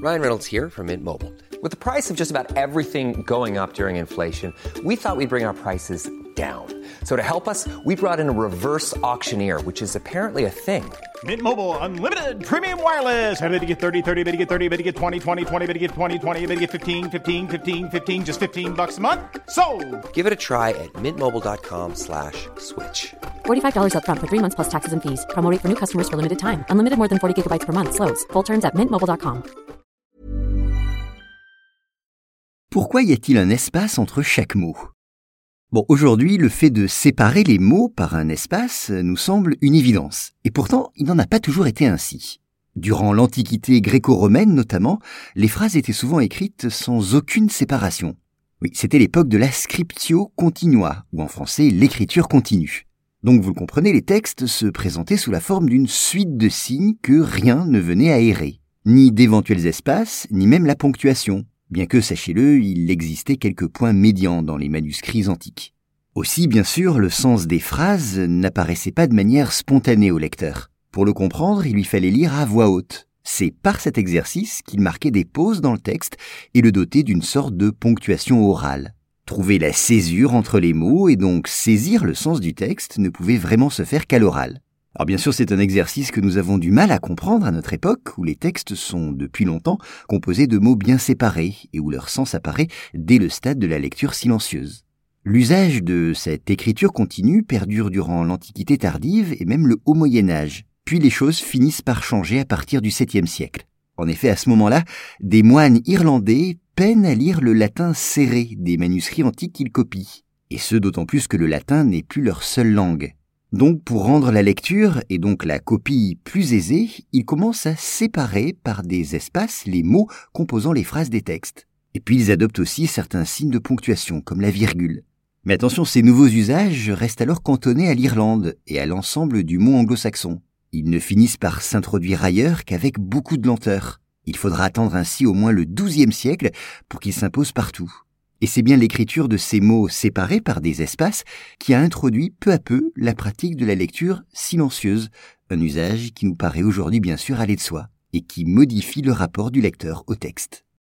Ryan Reynolds here from Mint Mobile. With the price of just about everything going up during inflation, we thought we'd bring our prices down. So to help us, we brought in a reverse auctioneer, which is apparently a thing. Mint Mobile Unlimited Premium Wireless. How to get 30, 30, bit to get 30, bit to get 20, 20, 20, bit to get 20, 20, bit to get 15, 15, 15, 15, just $15 a month? Sold! Give it a try at mintmobile.com/switch. $45 up front for 3 months plus taxes and fees. Promo rate for new customers for limited time. Unlimited more than 40 gigabytes per month. Slows full terms at mintmobile.com. Pourquoi y a-t-il un espace entre chaque mot ? Bon, aujourd'hui, le fait de séparer les mots par un espace nous semble une évidence. Et pourtant, il n'en a pas toujours été ainsi. Durant l'Antiquité gréco-romaine notamment, les phrases étaient souvent écrites sans aucune séparation. Oui, c'était l'époque de la scriptio continua, ou en français, l'écriture continue. Donc vous le comprenez, les textes se présentaient sous la forme d'une suite de signes que rien ne venait aérer. Ni d'éventuels espaces, ni même la ponctuation. Bien que, sachez-le, il existait quelques points médians dans les manuscrits antiques. Aussi, bien sûr, le sens des phrases n'apparaissait pas de manière spontanée au lecteur. Pour le comprendre, il lui fallait lire à voix haute. C'est par cet exercice qu'il marquait des pauses dans le texte et le dotait d'une sorte de ponctuation orale. Trouver la césure entre les mots et donc saisir le sens du texte ne pouvait vraiment se faire qu'à l'oral. Alors bien sûr, c'est un exercice que nous avons du mal à comprendre à notre époque, où les textes sont, depuis longtemps, composés de mots bien séparés, et où leur sens apparaît dès le stade de la lecture silencieuse. L'usage de cette écriture continue perdure durant l'Antiquité tardive et même le Haut Moyen-Âge, puis les choses finissent par changer à partir du 7e siècle. En effet, à ce moment-là, des moines irlandais peinent à lire le latin serré des manuscrits antiques qu'ils copient, et ce d'autant plus que le latin n'est plus leur seule langue. Donc, pour rendre la lecture et donc la copie plus aisée, ils commencent à séparer par des espaces les mots composant les phrases des textes. Et puis, ils adoptent aussi certains signes de ponctuation, comme la virgule. Mais attention, ces nouveaux usages restent alors cantonnés à l'Irlande et à l'ensemble du mot anglo-saxon. Ils ne finissent par s'introduire ailleurs qu'avec beaucoup de lenteur. Il faudra attendre ainsi au moins le XIIe siècle pour qu'ils s'imposent partout. Et c'est bien l'écriture de ces mots séparés par des espaces qui a introduit peu à peu la pratique de la lecture silencieuse, un usage qui nous paraît aujourd'hui bien sûr aller de soi, et qui modifie le rapport du lecteur au texte.